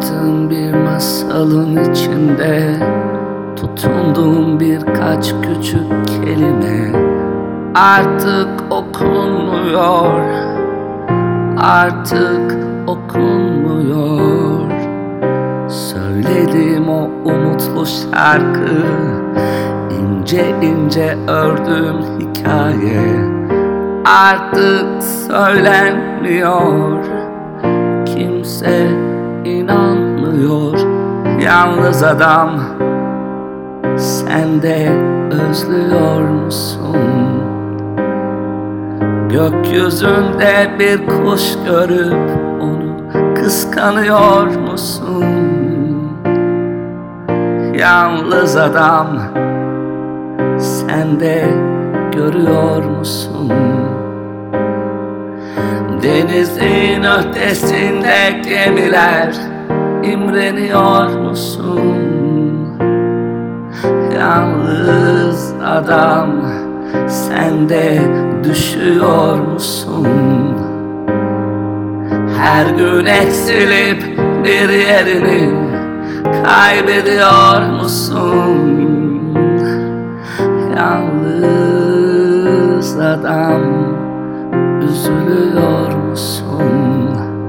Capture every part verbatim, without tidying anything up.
Anlattığım bir masalın içinde tutunduğum birkaç küçük kelime artık okunmuyor, artık okunmuyor. Söylediğim o umutlu şarkı, ince ince ördüğüm hikaye artık söylenmiyor. Kimse inanmıyor. Yalnız adam, sen de özlüyor musun? Gökyüzünde bir kuş görüp onu kıskanıyor musun? Yalnız adam, sen de görüyor musun? Denizin ötesinde gemiler, imreniyor musun? Yalnız adam, sen de düşüyor musun? Her gün eksilip bir yerini kaybediyor musun? Yalnız adam, üzülüyor musun?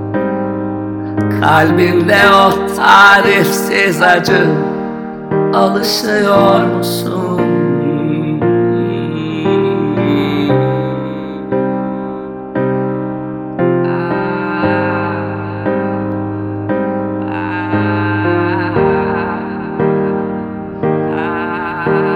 Kalbinde o tarifsiz acı, alışıyor musun? Ah, ah, ah.